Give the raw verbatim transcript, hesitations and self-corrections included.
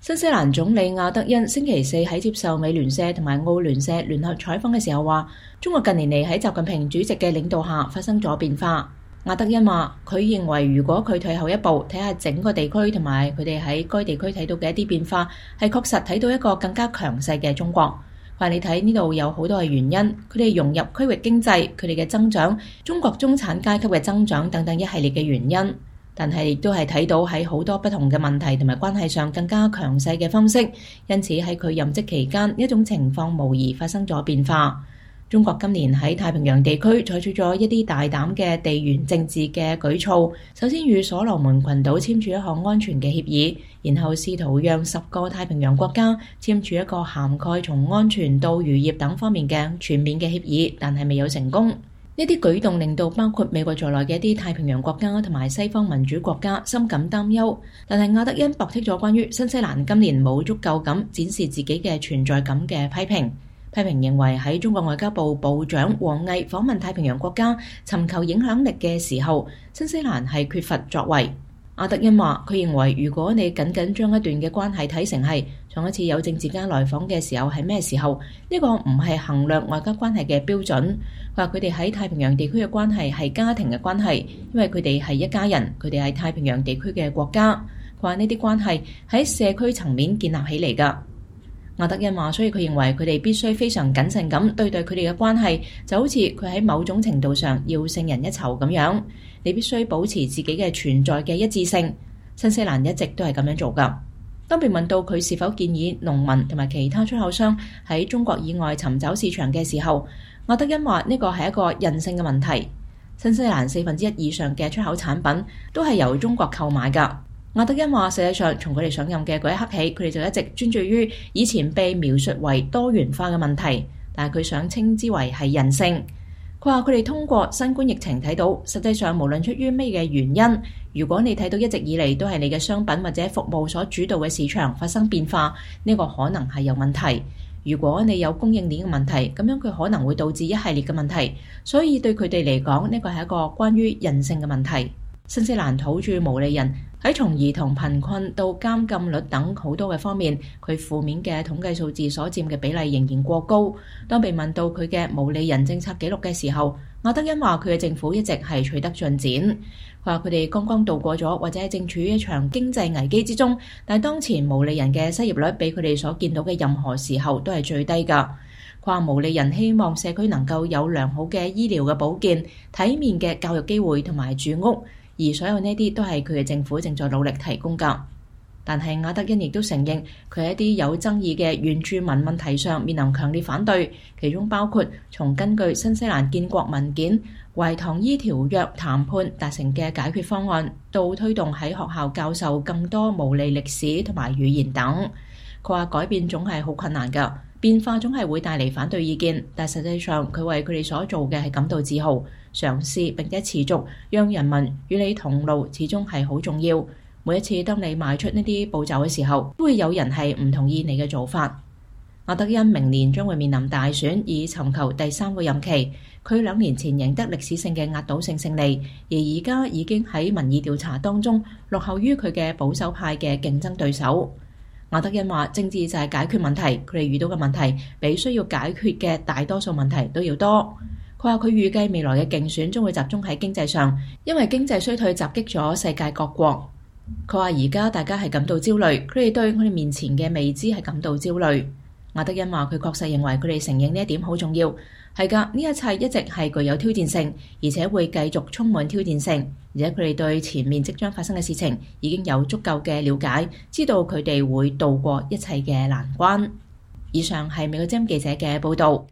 新西蘭總理亞德恩星期四喺接受美聯社同埋澳聯社聯合採訪嘅時候話，中國近年嚟喺習近平主席嘅領導下發生咗變化。亞德恩話，佢認為如果佢退後一步，睇下整個地區同埋佢哋喺該地區睇到嘅一啲變化，係確實睇到一個更加強勢嘅中國。話你睇呢度有好多嘅原因，佢哋融入區域經濟，佢哋嘅增長，中國中產階級嘅增長等等一系列嘅原因。但係亦都係睇到喺好多不同嘅問題同埋關係上更加強勢嘅分析，因此喺佢任職期間，一種情況無疑發生咗變化。中國今年喺太平洋地區採取咗一啲大膽嘅地緣政治嘅舉措，首先與所羅門群島簽署一項安全嘅協議，然後試圖讓十個太平洋國家簽署一個涵蓋從安全到漁業等方面嘅全面嘅協議，但係未有成功。呢啲舉動令到包括美國在內嘅一啲太平洋國家同埋西方民主國家深感擔憂，但係亞德恩駁斥咗關於新西蘭今年冇足夠咁展示自己嘅存在感嘅批評。批評認為喺中國外交部部長王毅訪問太平洋國家尋求影響力嘅時候，新西蘭係缺乏作為。亞德恩話，佢認為如果你僅僅將一段嘅關係睇成係上一次有政治家來訪嘅時候係咩時候，呢個唔係衡量外交關係嘅標準。佢話佢哋喺太平洋地區嘅關係係家庭嘅關係，因為佢哋係一家人，佢哋係太平洋地區嘅國家。佢話呢啲關係喺社區層面建立起嚟㗎。亞德恩話，所以佢認為佢哋必須非常謹慎咁對待佢哋嘅關係，就好似佢喺某種程度上要勝人一籌咁樣。你必須保持自己嘅存在嘅一致性。新西蘭一直都係咁樣做㗎。當被問到佢是否建議農民同埋其他出口商喺中國以外尋找市場嘅時候，亞德恩話呢個係一個人性嘅問題。新西蘭四分之一以上嘅出口產品都係由中國購買㗎。亞德恩話，實際上從佢哋上任嘅嗰一刻起，佢哋就一直專注於以前被描述為多元化嘅問題，但係佢想稱之為係人性。佢話佢哋通過新冠疫情睇到，實際上無論出於咩嘅原因，如果你睇到一直以嚟都係你嘅商品或者服務所主導嘅市場發生變化，呢個可能係有問題。如果你有供應鏈嘅問題，咁樣佢可能會導致一系列嘅問題。所以對佢哋嚟講，呢個係一個關於人性嘅問題。新西蘭土著毛利人喺從兒童貧困到監禁率等好多嘅方面，佢負面嘅統計數字所佔嘅比例仍然過高。當被問到佢嘅毛利人政策記錄嘅時候，亞德恩話佢嘅政府一直係取得進展。佢話佢哋剛剛度過咗或者正處於一場經濟危機之中，但係當前毛利人嘅失業率比佢哋所見到嘅任何時候都係最低㗎。佢話毛利人希望社區能夠有良好嘅醫療嘅保健、體面嘅教育機會同埋住屋。而所有呢啲都係佢嘅政府正在努力提供㗎。但係亞德恩亦都承認，佢喺一啲有爭議嘅原住民問題上面臨強烈反對，其中包括從根據新西蘭建國文件《懷唐伊條約》談判達成嘅解決方案，到推動喺學校教授更多毛利歷史同埋語言等。佢話改變總係好困難㗎，變化總係會帶嚟反對意見，但實際上佢為佢哋所做嘅係感到自豪，嘗試並且持續讓人民與你同路，始終係好重要。每一次當你邁出呢啲步驟嘅時候，都會有人係唔同意你嘅做法。亞德恩明年將會面臨大選，以尋求第三個任期。佢兩年前贏得歷史性嘅壓倒性勝利，而而家已經喺民意調查當中落後於佢嘅保守派嘅競爭對手。亞德恩話，政治就係解決問題，佢哋遇到嘅問題比需要解決嘅大多數問題都要多。佢話佢預計未來嘅競選將會集中喺經濟上，因為經濟衰退襲擊咗世界各國。佢話而家大家係感到焦慮，佢哋對我哋面前嘅未知係感到焦慮。亞德恩話佢確實認為佢哋承認呢一點好重要，係㗎，呢一切一直係具有挑戰性，而且會繼續充滿挑戰性。而且佢哋對前面即將發生嘅事情已經有足夠嘅了解，知道佢哋會渡過一切嘅難關。以上係美國之音記者嘅報導。